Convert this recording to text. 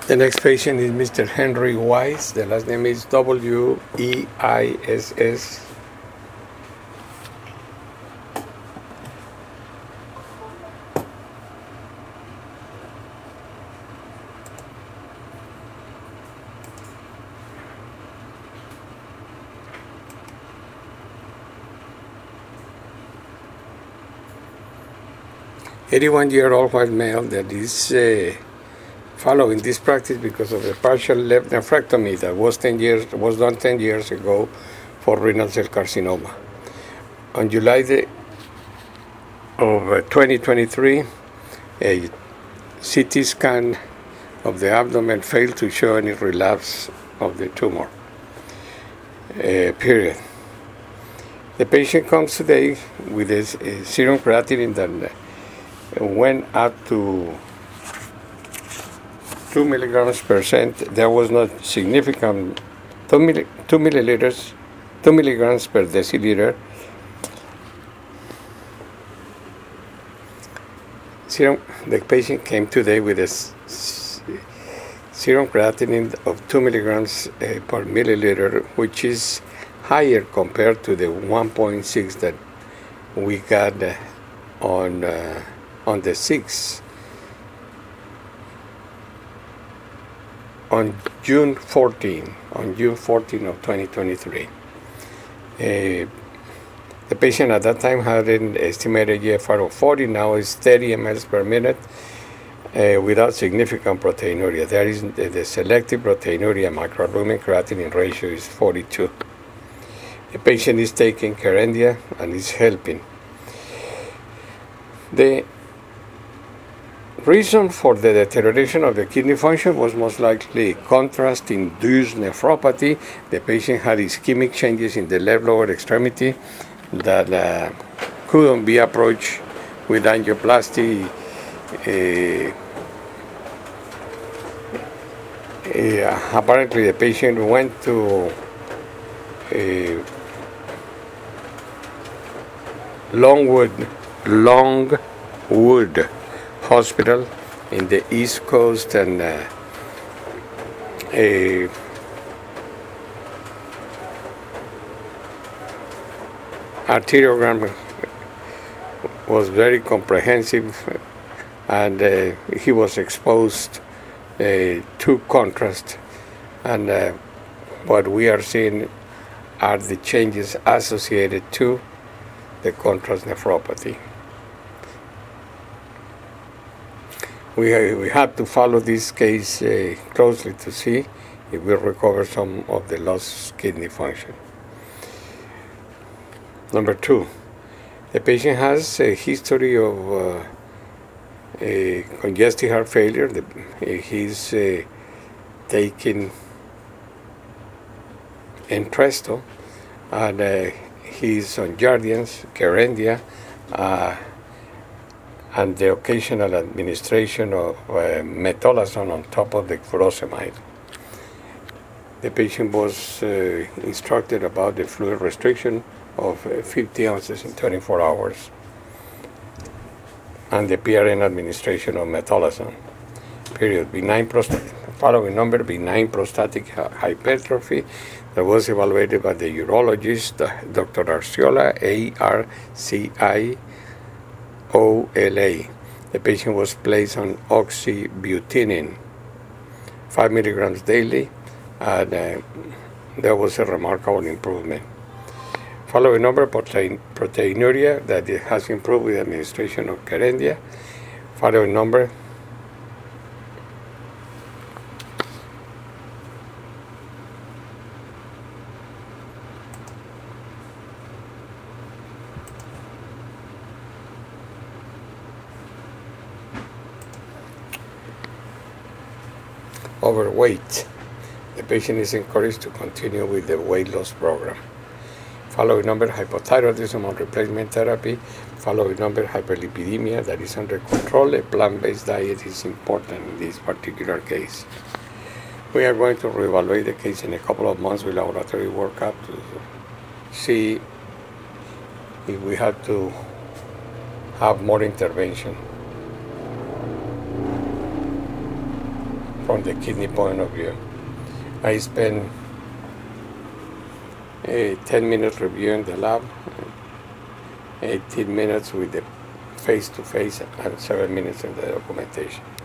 The next patient is Mr. Henry Weiss. The last name is Weiss. 81-year-old white male that is following this practice because of the partial left nephrectomy that was done 10 years ago for renal cell carcinoma. On July of 2023, a CT scan of the abdomen failed to show any relapse of the tumor. Period. The patient comes today with a serum creatinine that went up to 2 milligrams percent. There was not significant 2 milligrams per deciliter. The patient came today with a serum creatinine of 2 milligrams per milliliter, which is higher compared to the 1.6 that we got on the 6th. On June 14 of 2023. The patient at that time had an estimated GFR of 40, now is 30 mL per minute without significant proteinuria. There is the selective proteinuria microalbumin creatinine ratio is 42. The patient is taking Kerendia and is helping. The reason for the deterioration of the kidney function was most likely contrast-induced nephropathy. The patient had ischemic changes in the left lower extremity that couldn't be approached with angioplasty. Apparently, the patient went to Longwood Hospital in the East Coast, and a arteriogram was very comprehensive, and he was exposed to contrast, and what we are seeing are the changes associated to the contrast nephropathy. We have to follow this case closely to see if we recover some of the lost kidney function. Number 2, the patient has a history of congestive heart failure. He's taking Entresto, and he's on Jardiance, Kerendia, and the occasional administration of metolazone on top of the furosemide. The patient was instructed about the fluid restriction of 50 ounces in 24 hours and the PRN administration of metolazone. Period. Following number, benign prostatic hypertrophy that was evaluated by the urologist, Dr. Arciola, ARCIOLA. The patient was placed on oxybutynin, 5 milligrams daily, and there was a remarkable improvement. Following number, proteinuria that it has improved with administration of Kerendia. Following number, overweight. The patient is encouraged to continue with the weight loss program. Following number, hypothyroidism on replacement therapy. Following number, hyperlipidemia that is under control. A plant-based diet is important in this particular case. We are going to reevaluate the case in a couple of months with laboratory workup to see if we have to have more intervention. from the kidney point of view. I spent 10 minutes reviewing the lab, 18 minutes with the face-to-face, and 7 minutes in the documentation.